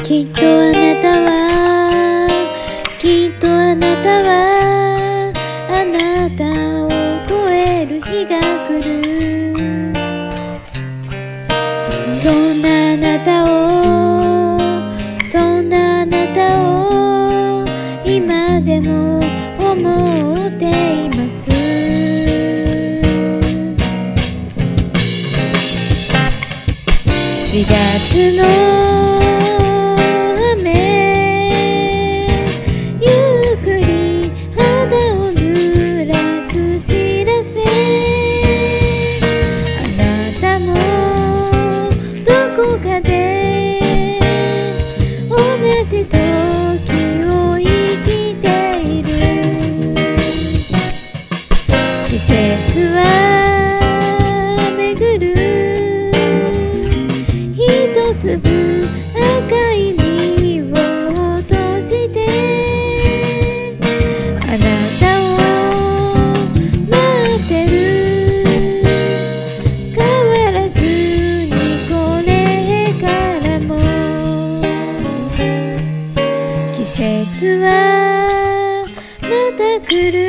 きっとあなたはきっとあなたはあなたを超える日が来る。そんなあなたをそんなあなたを今でも思っています。4月の雨ゆっくり肌を濡らす知らせ。あなたもどこかで同じ時を生きている。季節は巡る一粒赤い実を落としてあなたを待ってる。変わらずにこれからも季節はまた来る。